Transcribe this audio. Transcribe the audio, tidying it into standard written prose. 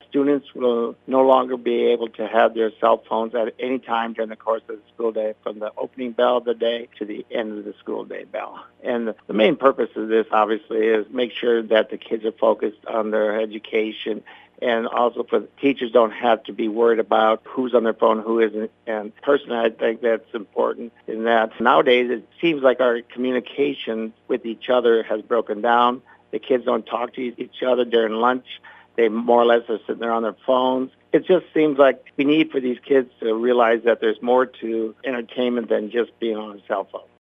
students will no longer be able to have their cell phones at any time during the course of the school day, from the opening bell of the day to the end of the school day bell. And the main purpose of this, obviously, is make sure that the kids are focused on their education, and also for the teachers don't have to be worried about who's on their phone, who isn't. And personally, I think that's important in that nowadays it seems like our communication with each other has broken down. The kids don't talk to each other during lunch. They more or less are sitting there on their phones. It just seems like we need for these kids to realize that there's more to entertainment than just being on a cell phone.